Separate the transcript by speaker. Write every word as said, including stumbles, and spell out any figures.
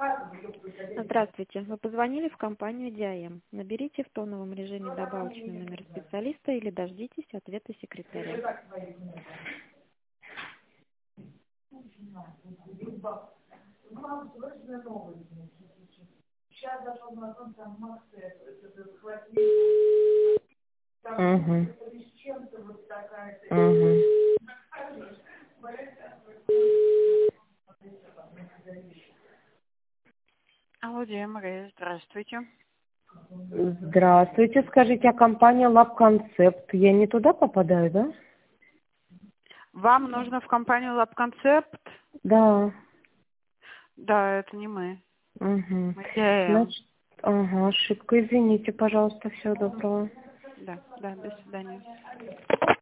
Speaker 1: Здравствуйте. Вы позвонили в компанию Диаем. Наберите в тоновом режиме добавочный номер специалиста или дождитесь ответа секретаря.
Speaker 2: Угу. Угу.
Speaker 3: Алло, Мария, здравствуйте.
Speaker 2: Здравствуйте, скажите, а компания Lab Concept, я не туда попадаю, да?
Speaker 3: Вам нужно в компанию Lab Concept?
Speaker 2: Да.
Speaker 3: Да, это не мы.
Speaker 2: Угу.
Speaker 3: Мы делаем.
Speaker 2: Значит, ага, ошибка, извините, пожалуйста, всего доброго.
Speaker 3: Да, да, до свидания.